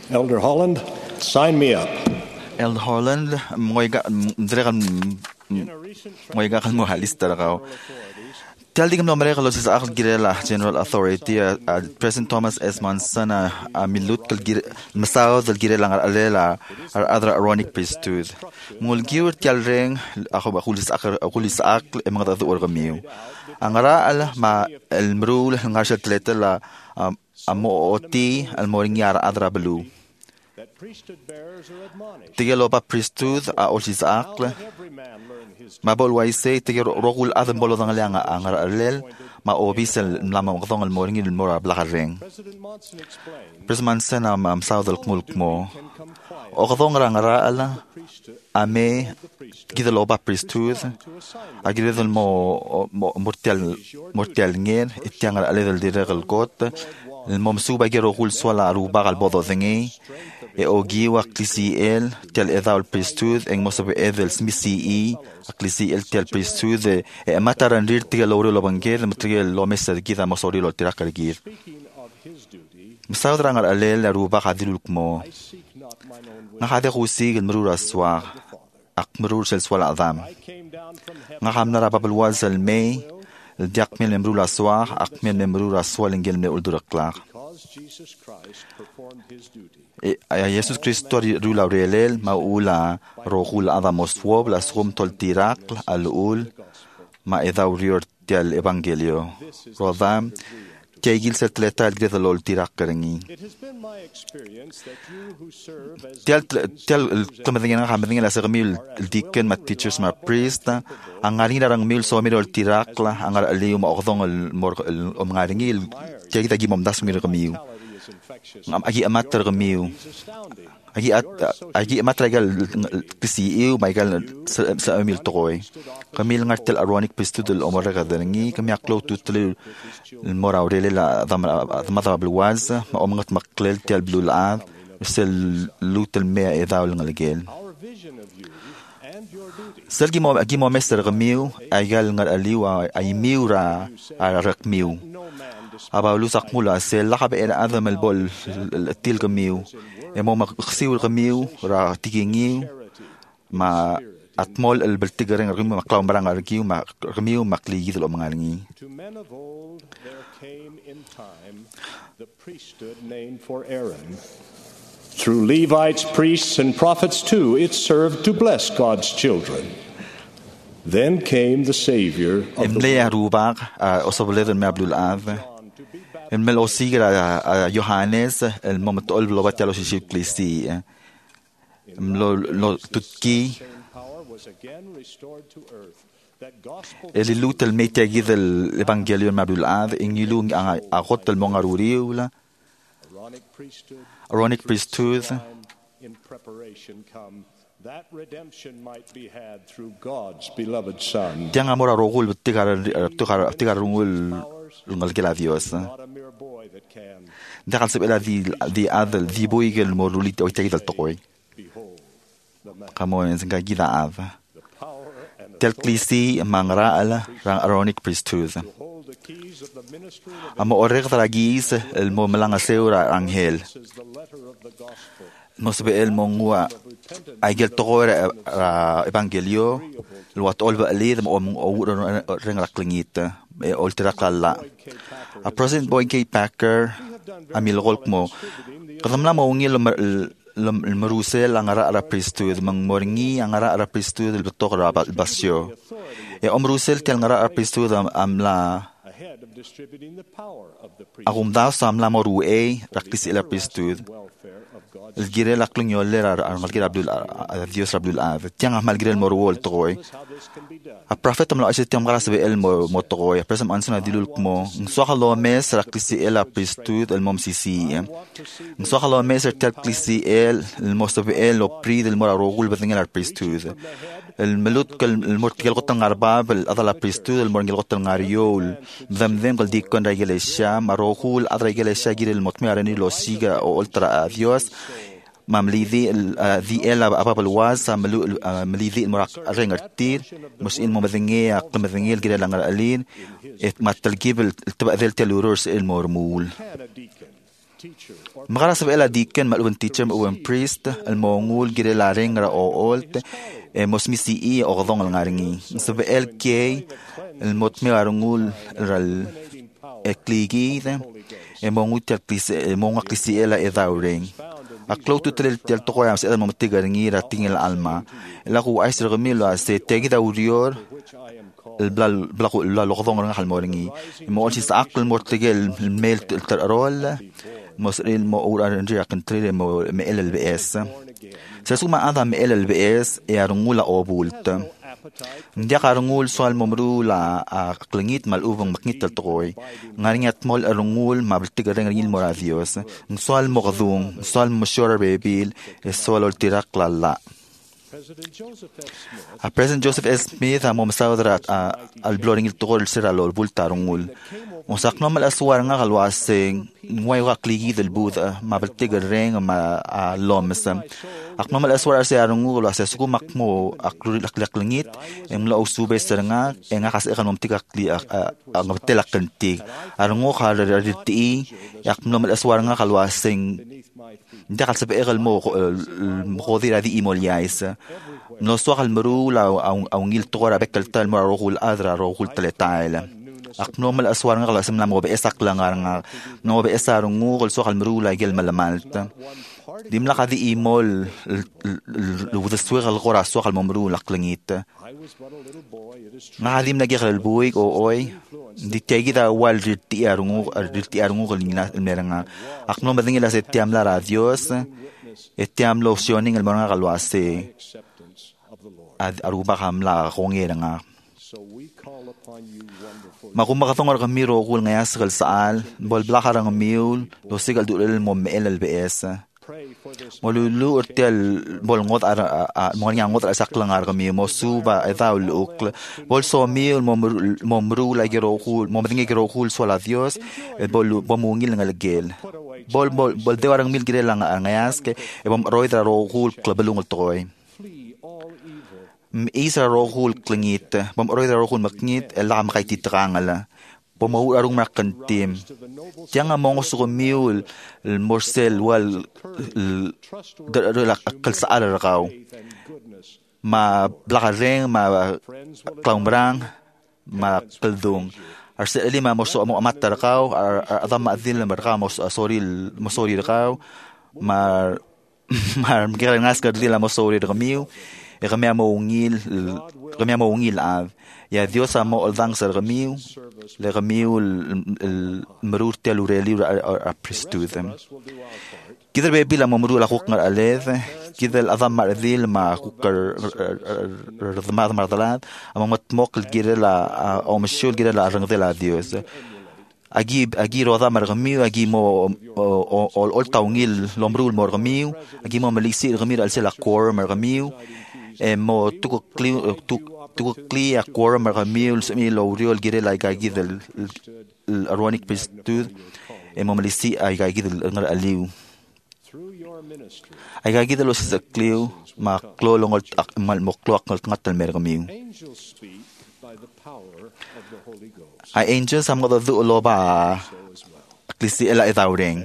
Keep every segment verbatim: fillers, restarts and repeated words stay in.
Elder Holland, sign me up. Elder Holland, moiga dregan moiga kan mo halis talaga. Tell digam nomere kalos sa akal girela General Authority uh, uh, President Thomas S. Monson uh, uh, milut kal gire masaw dal girela ngar alela ar other Aaronic priesthood. Mul giur tial reng ako ba kulis akar kulis akl e mga tatu orgamiu. Angara al ma el mrul ngar sa tleta la amo oti al moringyara adra belu. Tiga lopa priesthood a osis akl mabol waise tiga rogul adam bolo dang lianga angar alel ma obisel lama ngtong al moringi el mora blakareng President Monson am am saudal kmulk mo o ngtong rangara ala ame gida lopa priesthood agidel mo mortel mortel ngel itiangar alel direl got el mom suba gero kul swala ruba al bodo dengi e ogiwa klisiel tel edal priesthood eng mosabe edel smisi klisiel tel priesthood e mataran rirtiga loro lo bangel material lo mesa gida mosori lo tirakal gir misawdran al alel ruba kadilul mo nga hade khusig el mrura swa ak mrur sel swala adam nga hamna rababulwaz al may diak men mrula swa ak men mrura swal ngel me uldurakla Jesus Cristo rula relel maula rohul adamos fuob las rum toltirak alul ma edaurior del evangelio rodam Kegil setleta el gredal ol tirak kerengi. Tel tel kementingan kementingan la sermil diken ma teachers ma priest angari narang mil so mil ol tirak la angar alium ordong el mor el omgaringi kegi tagi mom das mir kemiu. Ngam agi amater kemiu. Agi at agi amatragal kisiu maigal sa mil toy. Kamil ngartel Aaronic priesthood el omora kadengi kami aklo tutul el mora orele la dama blwaz ma omngat maklel tel blulad sel lutel mea edaul ngalgel sel gi mo gi mo mester kamiu aigal ngar aliwa ay miura arakmiu aba lusak mula sel lakab era adam el bol til kamiu e mo maksiu kamiu ra tigingiu ma atmol el beltigareng rimi maklaw barang arkiu ma rimiu makli lo mangalingi To men of old there came in time the priesthood named for Aaron. Through Levites, priests, and prophets too, it served to bless God's children. Then came the Savior of the world. Emel osigra a Johannes el moment ol lo batalo si klisi lo lo tutki el lut el metagi del evangelio mabul ad ingilung a hotel mongaruriula Aaronic priesthood in preparation come that redemption might be had through God's beloved Son. Tiang amor rogul tigar tigar tigar rungul lungal gela Dios. Dakal sebela di di adel di boigel morulit o tegi dal tokoy. Kamo en singa gida av. Tel klisi mangra ala rang Aaronic priesthood. Amo oreg tragis el mo melanga seura angel. Mosbe el mongua aigel tokora evangelio lo atol ba alid mo o reng raklingita e oltrakalla a President Boyd K. Packer amil golk mo kadamla mo ngil el marusel angara ara priesthood mang moringi angara ara priesthood el tokora basyo e omrusel tel ngara ara priesthood amla agum daw samla moru e raktis el priesthood el gire la clunyoler ar malgir abdul Dios abdul av tiang malgir el morwol toy a prophet amla ase tiang garas be el mo toy presam ansana dilul mo so halo mes raklisi el priesthood el mom sisi so halo mes tel klisi el el mostabe el lo pri del mora rogul betengel ar priesthood el melut kal el mortigal gotan arbab el adala priesthood el morgil gotan ngariol zamdem kal dikon ragelesha marogul adragelesha gir el motme arani lo siga o ultra Dios mamlidi di el ababal was mamlidi المراق رنغرتير مش إن ممذنية قمذنية الجري لانغر ألين إت ما تلقيب التبع ذيل تلورس المرمول Makara sa ela deacon maluban teacher maluban priest almongul gire laring ra oolt e mos misi i o gdong al ngaringi sa el kay el motme arungul ral ekligi e mongut tel pis e monga klisi ela e dauring aklo tu tel tel to koyam sa mo tigaringi ra tingel alma la ku aisr gmilo se tegi da urior el bla bla la logdong nga halmoringi mo si sa akl mortigel mail ter rol mos il mo ura ndia kantre mo me L L B S sa suma ada me L L B S e arungula obult ndia karungul soal momru la klingit malubang maknit toy ngaringat mol arungul mabltig reng ringil moradios soal mogdung soal moshora bebil e soal tirak lalla a President Joseph S. Smith a mom saudra al bloring il togol sira lol bultarungul Mosak normal aswar nga kalwasing ngway wa kligi del buda mabaltig reng ma loms ak normal aswar sa arungul sa suku makmo akluri laklingit em la usube seranga nga kas ekan mom tigak li ang telak kantig arungo kharirti ak normal aswar nga kalwasing hindi kal sabi ekal mo khodi radi imolyais no so kal maru la ang ngil tora bekal tal mo rohul adra rohul teletail ak normal aswar nga kalasam na mo be esak lang nga no be esarong ngul so kal maru la gel malamalta dim la kadi imol lu the swig al qora so kal mamru laklangit nga hadim nagikal buig o oy di tegi da wal riti arungu riti arungu kalina meranga ak no madingila sa tiam la radios etiam lo sioning al mga kalwase ad aruba kamla kongera nga makumakatong kami rokul ngayas kal saal bol blakarang miul lo sigal dulil mo me L L B S molulu urtel bol ngot ara mo nga ngot asak lang ar kami mo suba etaw luk bol so miul mo momru la gerokul mo madingi gerokul so la dios bol bomungil nga legel bol bol bol de warang mil gire lang ngayas ke bom roidra rokul klabelung toy isa rohul klingit bom oroy rohul maknit ela makay titrangala pomau arung makantim tianga mongos ko miul morsel wal kal saal rakaw ma blakareng ma klaumbrang ma kaldung arse eli ma moso mo amat rakaw adam ma adil marka mos sorry mo sorry rakaw ma mar mgira ngas kadli la mo sorry ramiu e kami mo ungil kami mo ungil av ya Dios amo oldang sa kami le kami el merur te lureli a priesthood kidel be bila mo merur la kuk ngar alez kidel adam mardil ma kukar rdmad mardalat amo matmok gire la o mshul gire la rang de la Dios agi agi roda margamiu agi mo ol ol taungil lomrul morgamiu agi mo malisi rgamir al sela core margamiu e mo tuko kli tuko kli a core margamiu semi loriol gire la agi del ironic priesthood e mo malisi ay agi del ngar aliu ay agi del os kliu ma klolongol mal mo klok ngatal margamiu ay angels am godo du loba klisi ela etawring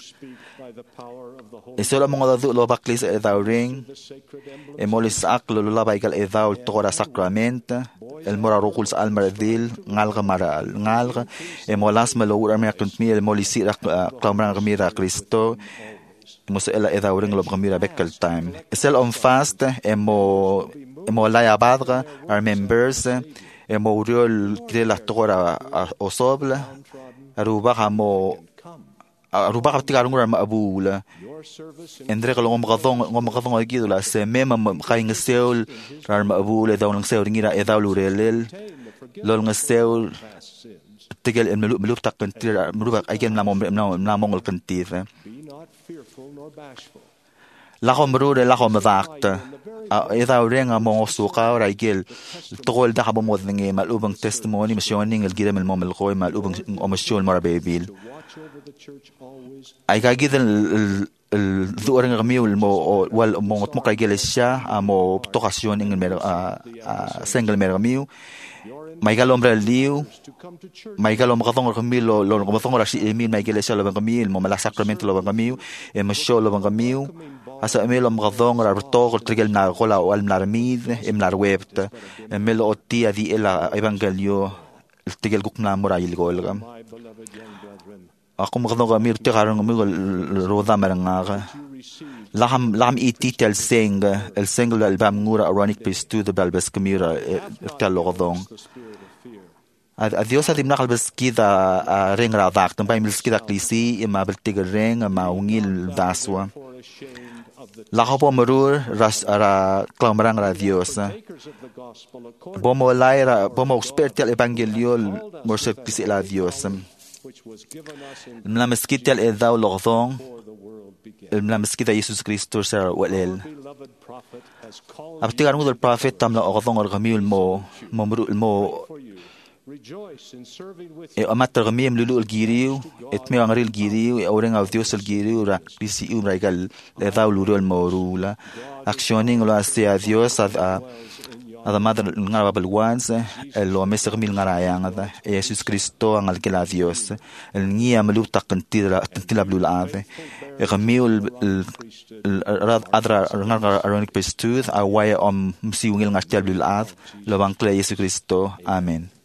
isola mo godo du loba klisi etawring e molis aklo loba igal edaw tora sacrament el mora rokul sa almaradil ngalga maral ngalga e molas malur am yakunt mi el molisi klamrang kamira Cristo mo sa ela etawring loba kamira bekal time isel on fast e mo e mo laya badra our members e mouriol kire la tora o sobla aruba kamo aruba kaptigarung ma abula endre ko ngom gadong ngom gadong agi la se mema khaing seul rar ma abula daw ng seul ngira e daw lurelel lol ng seul tigel en melup melup tak kantir melup again na mom na mongol kantir la komru de la komdakt ida renga mo suka raigel tol da habo mod ngi malubang testimony missioning el gidem el mom el khoy malubang omasyon mara bebil ay kagid el during kami mo wal mo mo kay iglesia mo tokasyon ing mer single mer kami may galom reliu may galom katong kami lo lo mo tong ra si emi may iglesia lo kami mo mala sacramento lo kami e mo show lo kami asa emi lo katong ra to ko trigel na ko la wal narmid em lar webta emi lo ti adi ela evangelio tigel kuk na mo ra il gol kam ako mo katong kami ti karang kami roda maranga laham laham ititel sing el single album ngura ironic piece to the balbas kamira tal lodong a Dios adim nakal beskida ring radak tambay milskida klisi ima beltigal ring ma ungil daswa laho po marur ras ara klamrang ra Dios bomo laira bomo expertial evangelio morse klisi la Dios la meskita el daw lodong la meskita Jesus Cristo sa walel abtigar ngudol prophet tamla ogadong orgamil mo mo mo e amatar gami mlulu el giriu et me angril giriu e oren av Dios el giriu ra krisi um raigal le daw luru el morula actioning lo hacia Dios ad ada madre ngara balwans el lo meser mil ngarayang ada Jesus Cristo ang alkela Dios el ngia malutak kantila kantila blulade e gamiul adra ngar ironic pastooth a way om siungil ngastel blulad lo bang Jesus Cristo amen.